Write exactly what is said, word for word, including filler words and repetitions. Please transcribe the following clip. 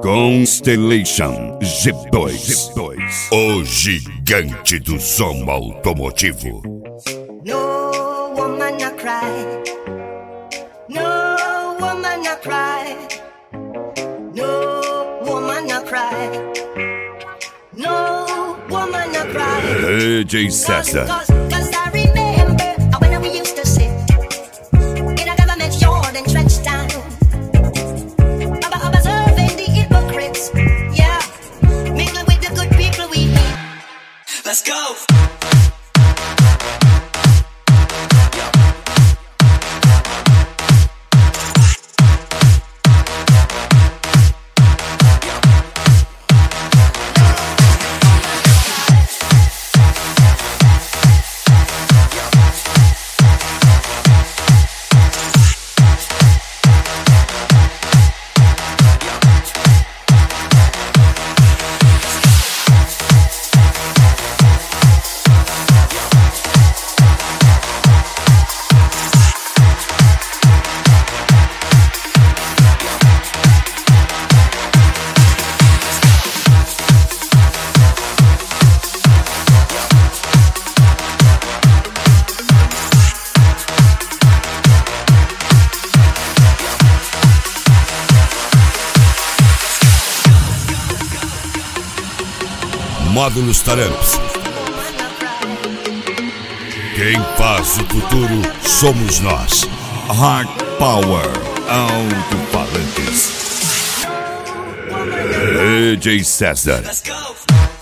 Constellation G dois, o gigante do som automotivo. No woman a cry, no woman a cry, no woman a cry, no woman a cry. D J César. Cause, cause I remember when we used to sit in a government yard and trench town, observing the hypocrites, yeah, mingle with the good people we meet. Let's go. Módulos Taramps. Quem faz o futuro somos nós. Hard Power Alto-Falantes. D J César.